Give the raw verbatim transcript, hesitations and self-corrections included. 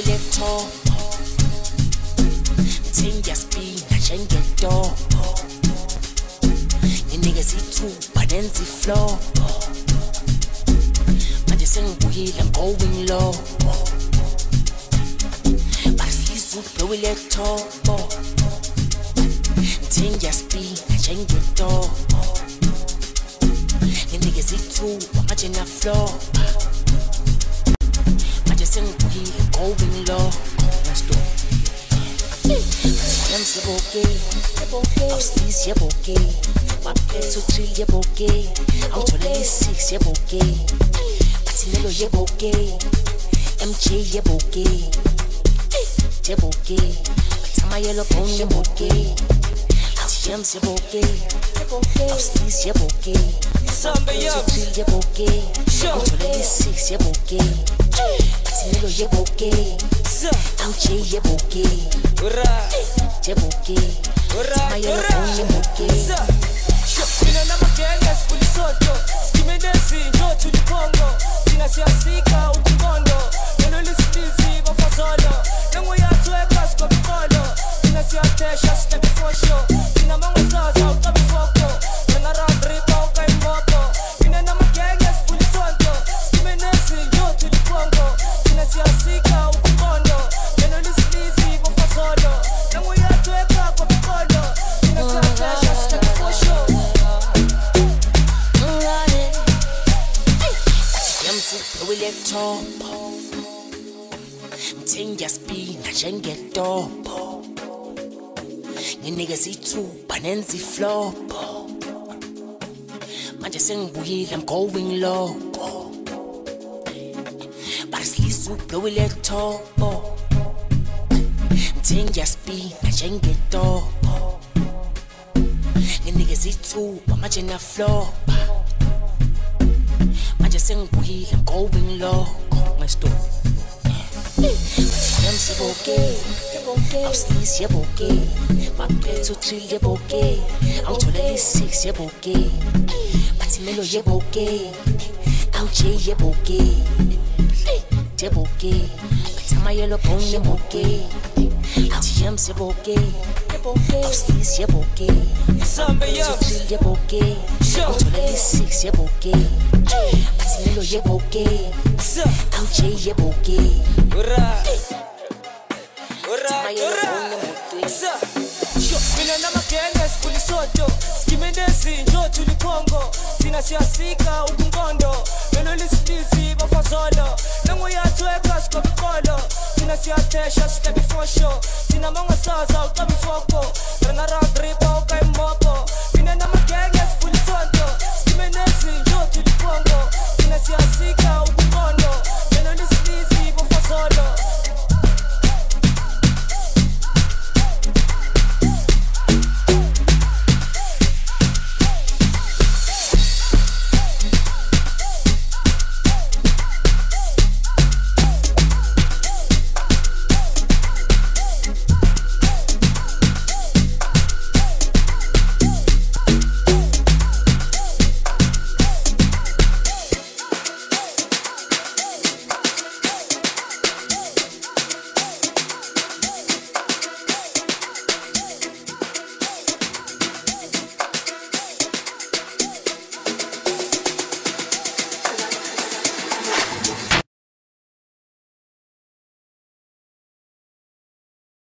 laptop. Think your speed, I can't get door. The niggas eat two, but then the floor. I just sing wheel, I'm going low. But it's easy, blow it laptop. Think your speed, I can't get door. The niggas eat two, but I'm in the floor. I just sing wheel, I'm going low. Let's do it. I'm so okay, I'm sleazy, I'm okay. My plate to chill, yeah, okay. I'm totally six, yeah, okay. Patinello, yeah, okay. M J, yeah, okay. Yeah, okay. Tama yellow bone, yeah, okay. I'm so okay, I'm sleazy, yeah, okay. My plate to chill, yeah, okay. I'm totally six, yeah, okay. Patinello, yeah, okay. M J, yeah, okay. Jebuki, my yellow bone, Jebuki. Mina na magenge sifuli soto, skimendezi njo tulipongo. Sina siasika ukungondo, nelo lisitizi bafazolo. Nengu ya tueka sko bikolo, sina siatesha sita bifosho. Sina mango zaza utabifoko, nena radripa uka imbopo. Mina na magenge sifuli soto, skimendezi njo tulipongo. Sina siasika ukungondo, nelo lisitizi bafazolo. Nengu ya tueka kwa bikolo, sina siatesha sita bifosho. We let top. Ting your speed, I can't get top. You niggas eat two, bananzi flop. Man just sing wheel, I'm going low. But it's least soup, we let top. Ting your speed, I can't get top. You niggas eat two, but man just flop. I just sing wheel, I'm going low. Let's do it. I'm so okay, I'm sleazy, yeah, okay. My plate to chill, yeah, okay. I'm totally six, yeah, okay. Patinello, yeah, okay. I'm J, yeah, okay. Yeah, okay. Tama yellow bone, yeah, okay. I'm James, yeah, okay. I'm sleazy, yeah, okay. To chill, yeah, okay. I'm totally six, yeah, okay. Patinello, yeah, okay. I'm J, yeah, okay. Mina na magenge sifuli soto, skimendezi njo tulipongo. Sina siasika ukungondo, nelo lisitizi bafazolo. Nengu ya tueka sko bikolo, sina siatesha sita bifosho. Sina mango saza utabifoko, nena radripa